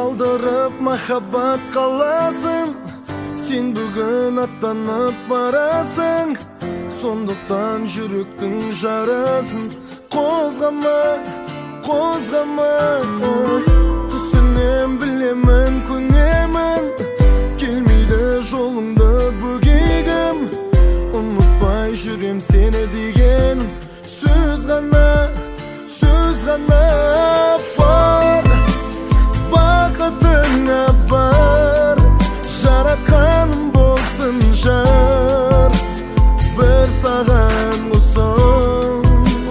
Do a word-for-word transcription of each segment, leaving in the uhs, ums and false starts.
Қалдырып махаббат қаласын, сен бүгін аттанып барасың. Сондықтан жүректің жарасын қозғама, қозғама. Түсінем, білемін, көнемін, келмейді жолыңды бөгегім. Ұмытпай жүрем сені деген сөз ғана, сөз ғана бар. Бақытыңа бар, жаратқаным болсын жар, бір саған құсым.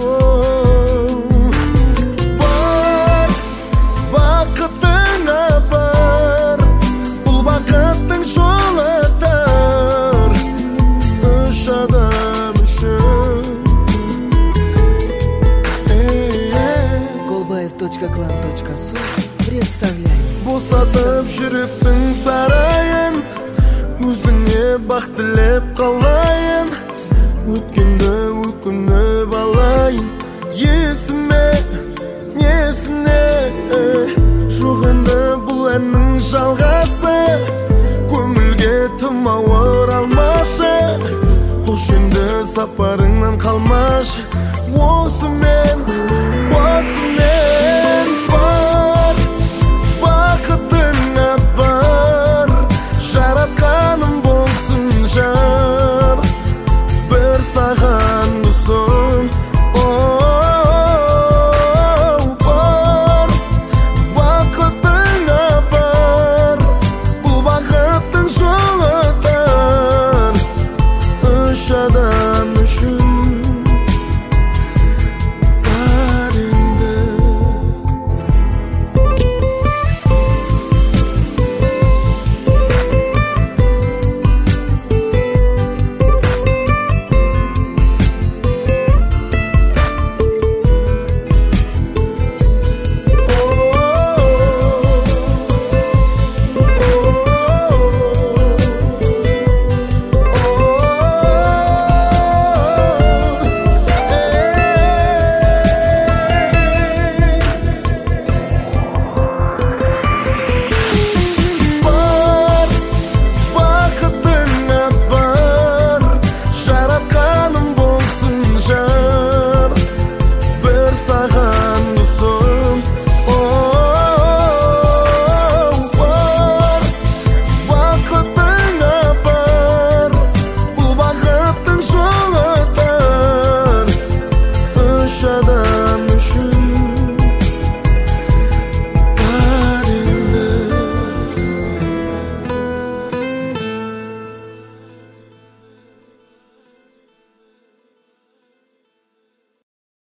Бар, бақытыңа бар, бұл бақыттың жолы тар, үш адам үшін. Голбаев точка клан точка су представляет. Босатып жүректің сарайын, өзіңе бақ тілеп қалайын. Өткенді өкініп алайын, есіме, несіне. Жоқ енді бұл әннің жалғасы, көңілге тым ауыр алмашы. Қош енді сапарыңнан қалмашы, осымен, осымен.